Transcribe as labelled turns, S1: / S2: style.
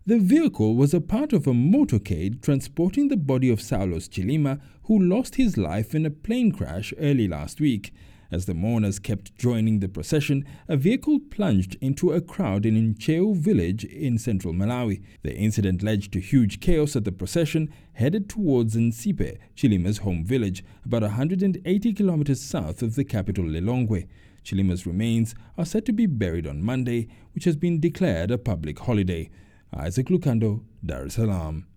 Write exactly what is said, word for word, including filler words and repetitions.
S1: The vehicle was a part of a motorcade transporting the body of Saulos Chilima, who lost his life in a plane crash early last week. As the mourners kept joining the procession, a vehicle plunged into a crowd in Ncheu village in central Malawi. The incident led to huge chaos at the procession headed towards Nsipe, Chilima's home village, about one hundred eighty kilometers south of the capital Lilongwe. Chilima's remains are set to be buried on Monday, which has been declared a public holiday. Isaac Lukando, Dar es Salaam.